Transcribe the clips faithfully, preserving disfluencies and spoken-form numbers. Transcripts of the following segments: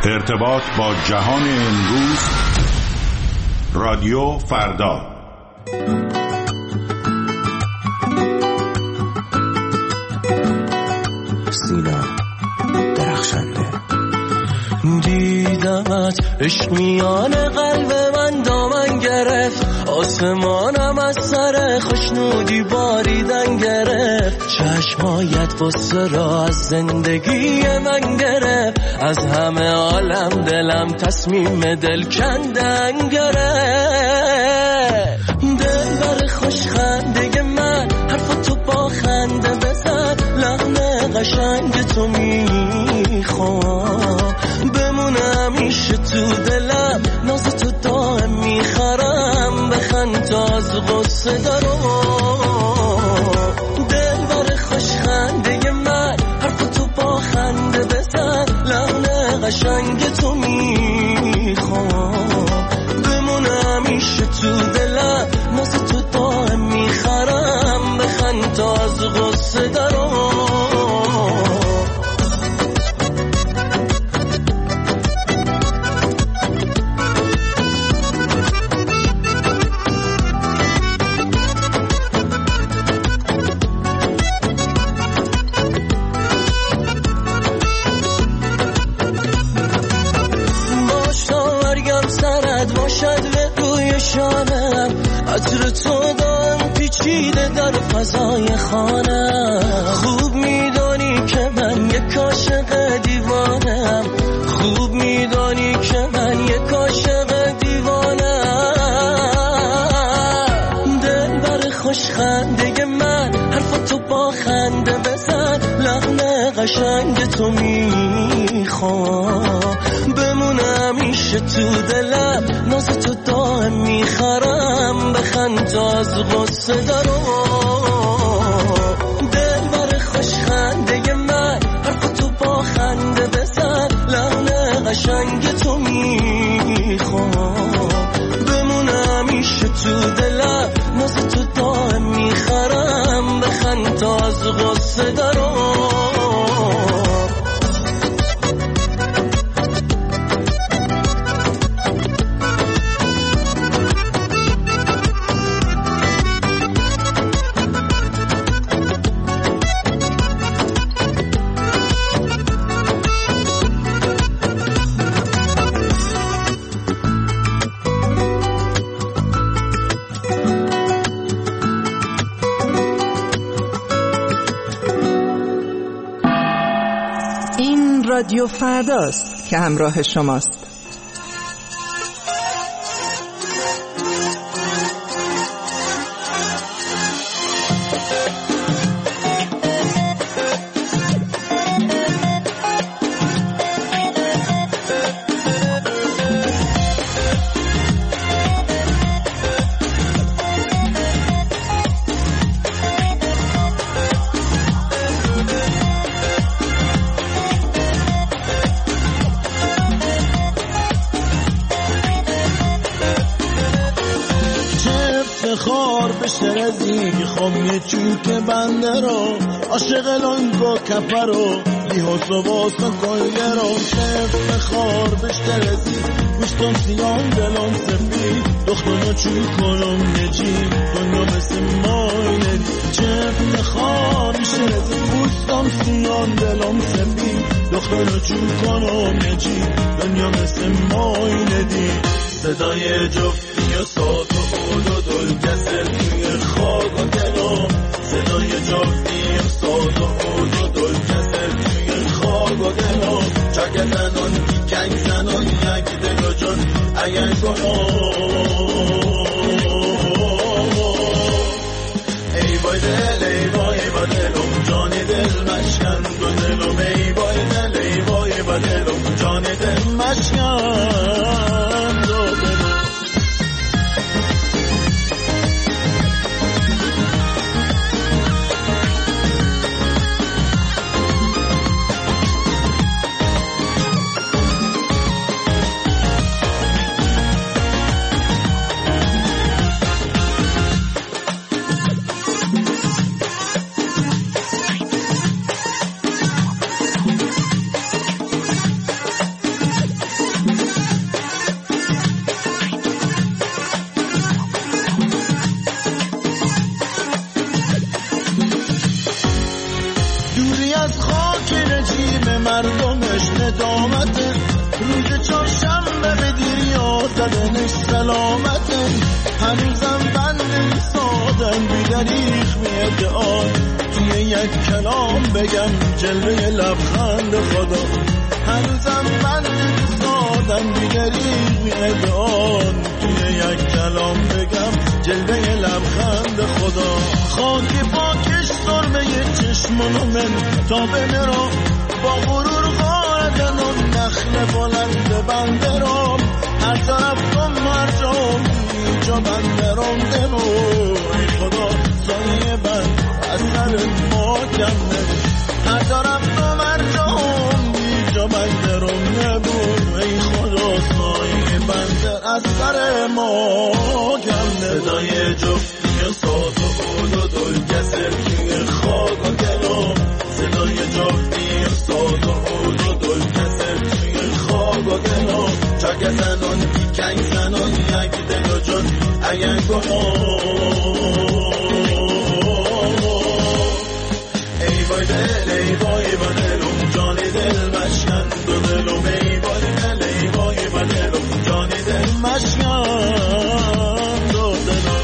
ارتباط با جهان امروز، رادیو فردا. سینا درخشنده. دیدمت عشق میان قلب من دامن گرفت، آسمانم از سر خوشنودی باریدن گرفت، چشمایت قصه را از زندگی من گرفت، از همه عالم دلم تصمیم دل کندن گرفت. دل بر خوش خنده من حرف تو با خنده بزن، لحن قشنگ تو میخوام بمونه همیشه تو دلم، ناز تو دائم میخرم، بخند تا از غصه دارم. دل بر خوش خنده من حرف تو با خنده بزن، لحن قشنگ تو میخوام بمونه همیشه تو دلم، ناز تو دائم میخرم، بخند تا از غصه دارم. عطر تو دارم پیچیده در فضای خانه، خوب میدانی که من یک عاشق دیوانم، خوب میدانی که من یک عاشق دیوانم. دل بر خوش خنده من حرف تو با خنده بزن، لحن قشنگ تو میخوام بمونه همیشه تو دلم، ناز تو دائم میخرم، بخند تا از غصه دارم. دل بر خوش خنده من حرف تو با خنده بزن، لحن قشنگ تو میخوام بمونه همیشه تو دلم، ناز تو دائم میخرم، بخند تا از غصه دارم. رادیو فرداست که همراه شماست. چوک بنده رو عاشق لنگو کپه رو بیهوس و باسا کلگه رو شفت خار بشترزی گوشتم سیان دلم سفید دختانو چوی کنم نجی دنیا مثل مای ندی شفت خار بشترزی گوشتم سیان دلم سفید دختانو چوی کنم نجی دنیا مثل مای ندی صدای جفتی و ساز و خود و دل کسر توی خاک و دلم صدای جفتی و ساز و خود و دل کسر توی خاک و دلم چکه زنان کی کنگ زنان یک دل جان اگر کنم ای بای دل ای بای با دلم جان دل مشکن دو دلم ای بای دل ای بای با دلم جان دل مشکن دو دلم. مردمش ندامته، روز چهارشنبه به دیریا زدنش سلامته. هنوزم بند ایستادن بی دریغ می ادعان، توی یک کلام بگم جلوه لبخند خدا. هنوزم بند ایستادن بی دریغ می ادعان، توی یک کلام بگم جلوه لبخند خدا. خاک پاکش سرمه چشمانو من تا بنرام، با غرور قاردن و نخل بلند بنده رام. هر طرف کن مرجام اینجا بنده رام دنو، ای خدا سایه بند از سر ما کم نبود. هر طرف کن مرجام اینجا بنده رام نبود، ای خدا سایه بنده از سر ما کم نبود. صدای جفتی ساز و بود و دل کسر که خاک و گلام، صدای جفتی ساز و بود و دل کسر که خاک و گلام. چاک زنان کنگ زنان یک دل و جان اینگ و ای بای دل ای بای با دلم جانی دل مشکند و دلم. ای بای دل ای بای با دلم جانی دل مشکند و دلم.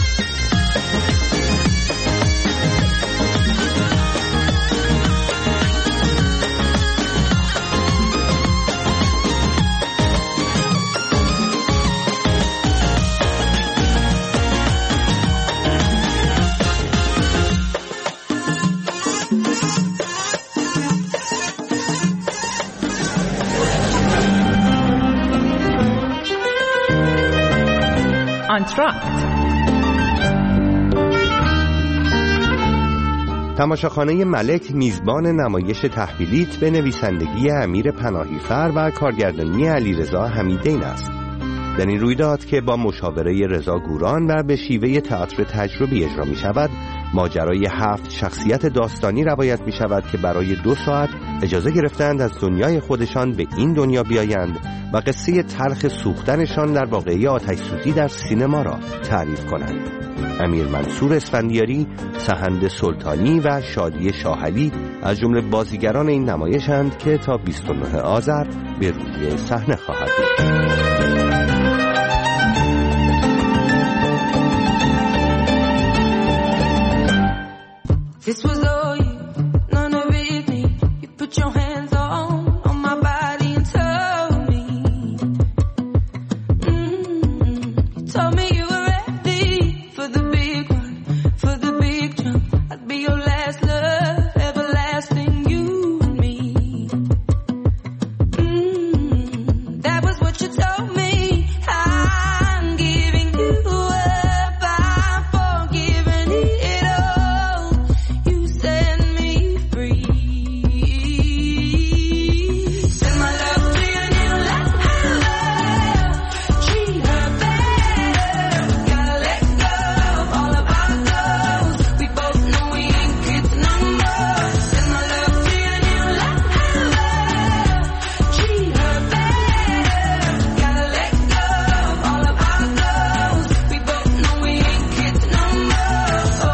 تماشاخانه ملک میزبان نمایش تحویلیت به نویسندگی امیر پناهیفر و کارگردانی علیرضا حمیدین است. در این رویداد که با مشاوره رضا گوران و به شیوه تئاتر تجربی اجرا می شود، ماجرای هفت شخصیت داستانی روایت می شود که برای دو ساعت اجازه گرفتند از دنیای خودشان به این دنیا بیایند و قصه تلخ سوختنشان در واقعه آتش سوزی در سینما را تعریف کنند. امیر منصور اسفندیاری، سحند سلطانی و شادی شاهعلی از جمله بازیگران این نمایشند که تا بیست و نه آذر به روی صحنه خواهد بود. This was all you, none of it me. You put your hands on, on my body and told me, mm-hmm. You told me you were ready for the big one, for the big jump. I'd be your last love, everlasting, you and me. Mm-hmm. That was what you told me. I'm giving you up, I'm forgiving it all. You set me free. Send my love to your new love. Treat her better. Gotta let go of all of our goals. We both know we ain't kids no more. Send my love to your new love. Treat her better. Gotta let go of all of our goals. We both know we ain't kids no more.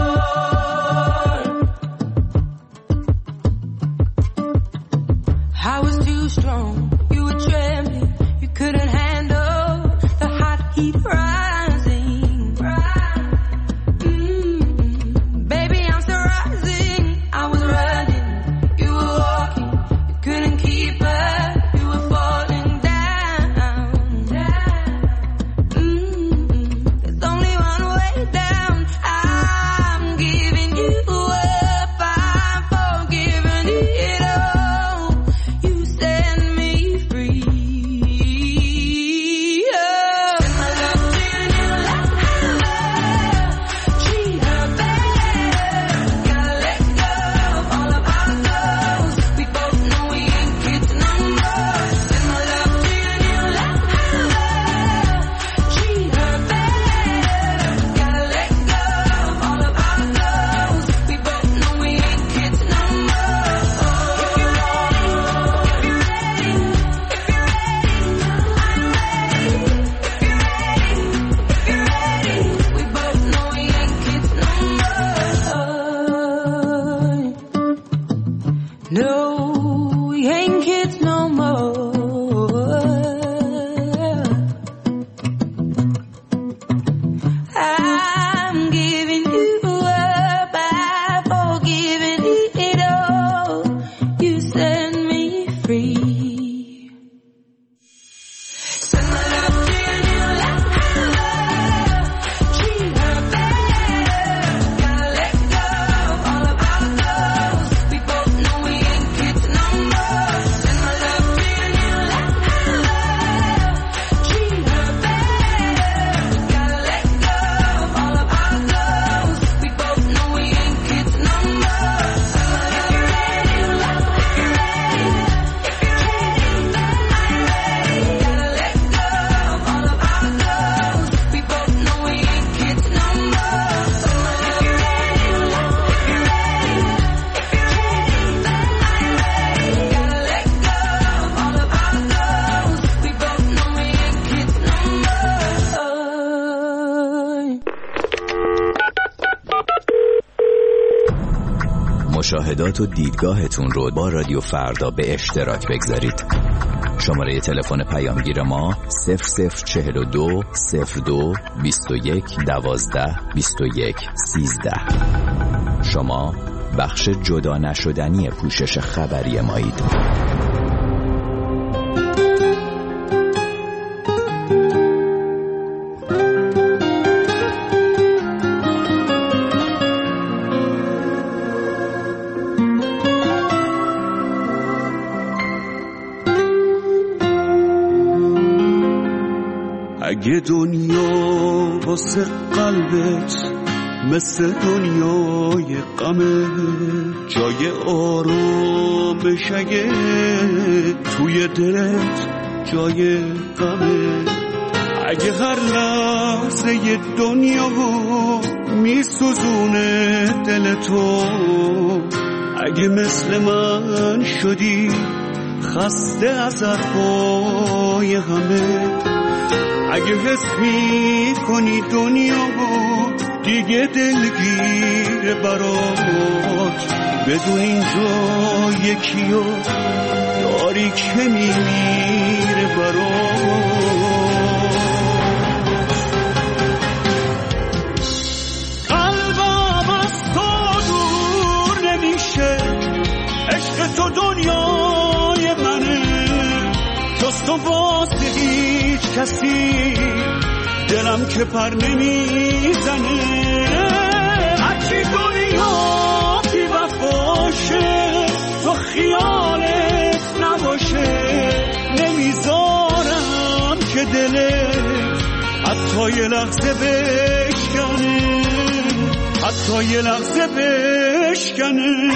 I was too strong, you were trembling, you couldn't handle the hot heat rising. Mm-hmm. Baby, I'm still rising. I was running, you were walking, you couldn't keep up, you were falling down. Mm-hmm. There's only one way down. I'm giving you up, I'm forgiving it all. You set me free. Oh. Send my love to your kids no more. I'm giving you up, I've forgiven it all. You set me free. Send my love to your new lover. Treat her better. Gotta let go of all of our goals. We both know we ain't kids no more. Send my love to your new lover. Treat her better. Gotta let go of all of our goals. We both know we ain't kids no more. If you're ready, if you're ready, if you're ready, then I'm ready. Gotta let go of all of our goals. We both know we ain't kids no more. If you're ready, if you're ready, if you're ready, then I'm ready. Gotta let go of all of our goals. We both know we ain't kids no more. مشاهدات و دیدگاهتون رو با رادیو فردا به اشتراک بگذارید. شماره تلفن پیامگیر ما صفر صفر چهل و دو صفر دو بیست و یک دوازده بیست و یک سیزده. شما بخش جدا نشدنی پوشش خبری مایید. اگه دنیا واسه قلبت مثل دنیای غمه، جای آرامش اگه توی دلت جای غمه، اگه هر لحظه ی دنیا میسوزونه دل تو، اگه مثل من شدی خسته از حرفای همه، اگه حس می کنی دنیا دیگه دلگیر برات، بدون اینجا یکیو داری که میمیره برات. قلبم از تو دور نمیشه، عشق تو دنیای منه، جز تو واسه هیچ کسی دلم که پر نمیزنه، هرچی دنیا بی وفاشه تو خیالت نباشه، نمیذارم که دلت حتی یه لحظه بشکنه، حتی یه لحظه بشکنه.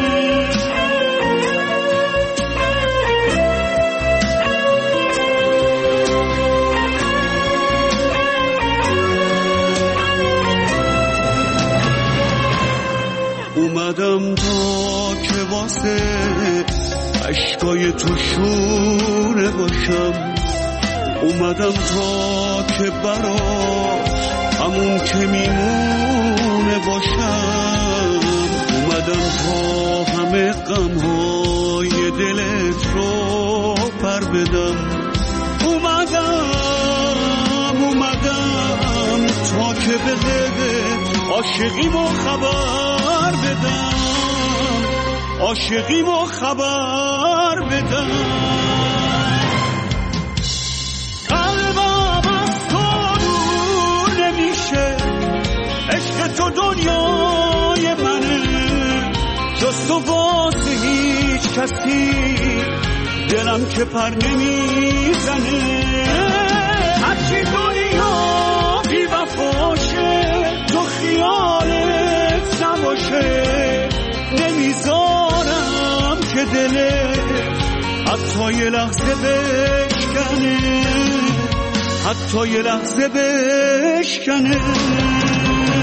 اومدم تا که واسه عشقای تو شونه باشم، اومدم تا که برات همون که میمونه باشم، اومدم تا همه غمهای دلت رو پر بدم، اومدم اومدم تا که بهت عاشقیمو خبر بدم، عاشقیمو خبر بدم. قلبم از تو دور نمیشه، عشق تو دنیای منه، جز تو واسه هیچ کسی دلم که پر نمیزنه، هرچی دنیا بی وفاشه تو خیالت نباشه، نمیذارم که دلت حتی یه لحظه بشکنه، حتی یه لحظه بشکنه.